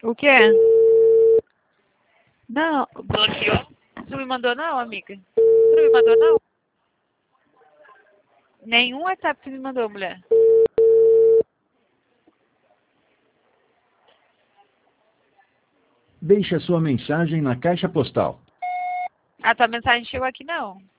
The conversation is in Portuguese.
O quê? Não. Bloqueou? Você não me mandou não, amiga? Você não me mandou não? Nenhum WhatsApp você me mandou, mulher. Deixe a sua mensagem na caixa postal. A tua mensagem chegou aqui não.